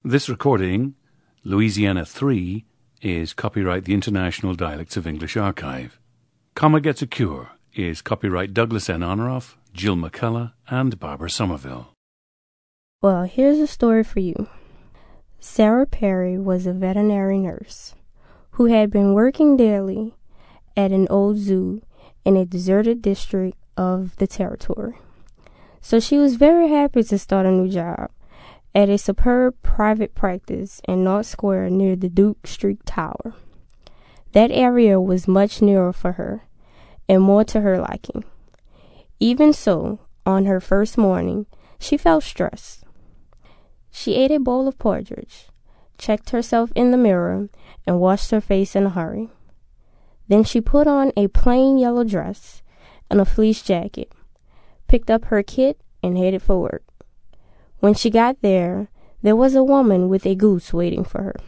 This recording, Louisiana 3, is copyright the International Dialects of English Archive. Comma Gets a Cure is copyright Douglas N. Honoraff, Jill McCullough, and Barbara Somerville. Well, here's a story for you. Sarah Perry was a veterinary nurse who had been working daily at an old zoo in a deserted district of the territory. So she was very happy to start a new job at a superb private practice in North Square near the Duke Street Tower. That area was much nearer for her and more to her liking. Even so, on her first morning, she felt stressed. She ate a bowl of porridge, checked herself in the mirror, and washed her face in a hurry. Then she put on a plain yellow dress and a fleece jacket, picked up her kit, and headed for work. When she got there was a woman with a goose waiting for her.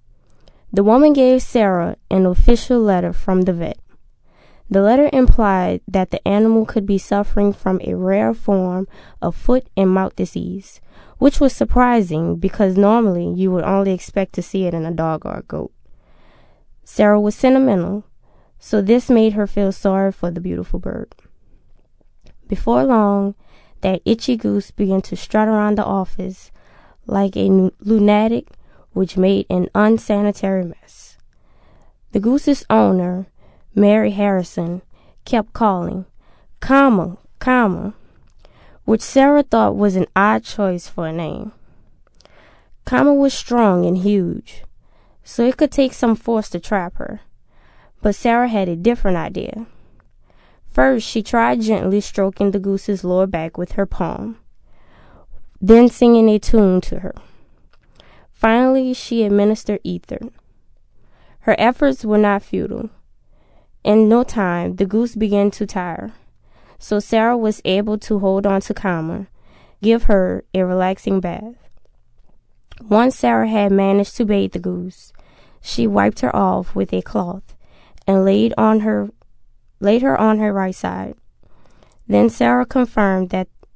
The woman gave Sarah an official letter from the vet. The letter implied that the animal could be suffering from a rare form of foot and mouth disease, which was surprising because normally you would only expect to see it in a dog or a goat. Sarah was sentimental, so this made her feel sorry for the beautiful bird. Before long, that itchy goose began to strut around the office like a lunatic, which made an unsanitary mess. The goose's owner, Mary Harrison, kept calling, "Comma, comma," which Sarah thought was an odd choice for a name. Comma was strong and huge, so it could take some force to trap her. But Sarah had a different idea. First, she tried gently stroking the goose's lower back with her palm, then singing a tune to her. Finally, she administered ether. Her efforts were not futile. In no time, the goose began to tire, so Sarah was able to hold on to Comma, give her a relaxing bath. Once Sarah had managed to bathe the goose, she wiped her off with a cloth and laid her on her right side. Then Sarah confirmed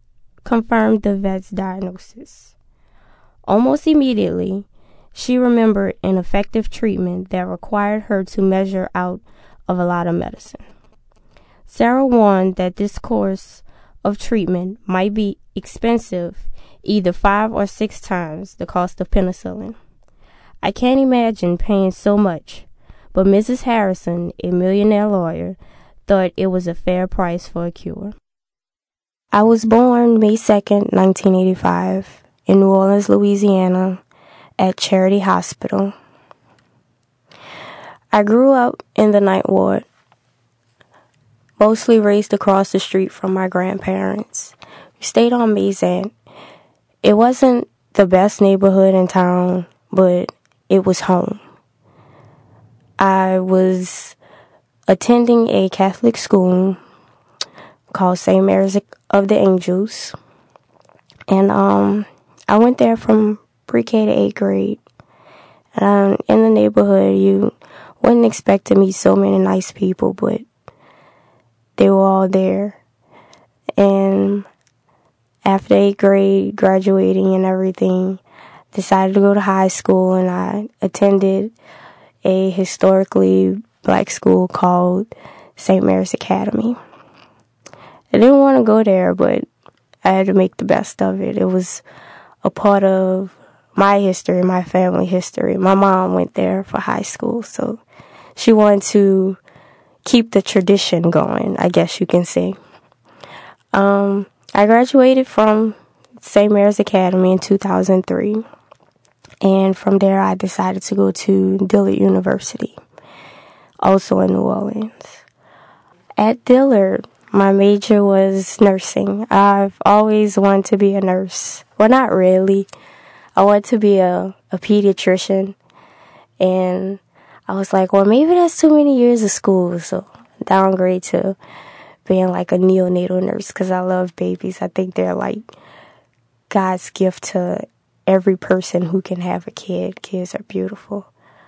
the vet's diagnosis. Almost immediately, she remembered an effective treatment that required her to measure out of a lot of medicine. Sarah warned that this course of treatment might be expensive, either 5 or 6 times the cost of penicillin. I can't imagine paying so much, but Mrs. Harrison, a millionaire lawyer, thought it was a fair price for a cure. I was born May 2nd, 1985, in New Orleans, Louisiana, at Charity Hospital. I grew up in the Ninth Ward, mostly raised across the street from my grandparents. We stayed on Mazant. It wasn't the best neighborhood in town, but it was home. I was attending a Catholic school called St. Mary's of the Angels. And I went there from pre-K to 8th grade. And in the neighborhood, you wouldn't expect to meet so many nice people, but they were all there. And after 8th grade, graduating and everything, decided to go to high school, and I attended a historically Black school called St. Mary's Academy. I didn't want to go there, but I had to make the best of it. It was a part of my history, my family history. My mom went there for high school, so she wanted to keep the tradition going, I guess you can say. I graduated from St. Mary's Academy in 2003, and from there I decided to go to Dillard University, also in New Orleans. At Dillard, my major was nursing. I've always wanted to be a nurse. Well, not really. I wanted to be a pediatrician, and I was like, well, maybe that's too many years of school, so downgrade to being like a neonatal nurse because I love babies. I think they're like God's gift to every person who can have a kid. Kids are beautiful.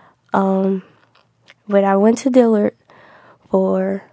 But I went to Dillard for,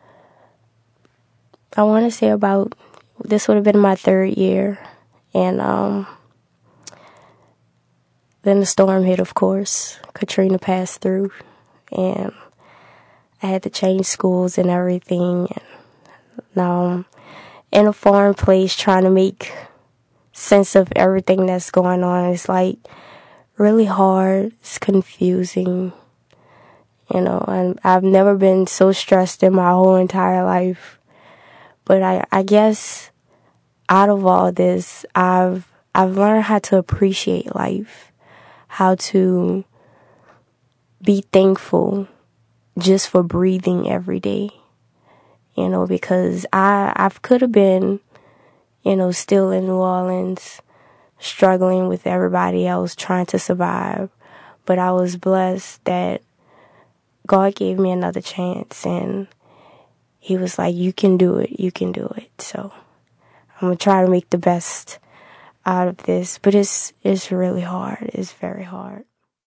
I want to say this would have been my 3rd year. And Then the storm hit, of course. Katrina passed through, and I had to change schools and everything. And now I'm in a foreign place trying to make sense of everything that's going on. It's like really hard. It's confusing. And I've never been so stressed in my whole entire life. But I guess out of all this, I've learned how to appreciate life, how to be thankful just for breathing every day. Because I could have been, still in New Orleans, struggling with everybody else, trying to survive. But I was blessed that God gave me another chance, and He was like, you can do it, you can do it. So I'm going to try to make the best out of this, but it's really hard. It's very hard.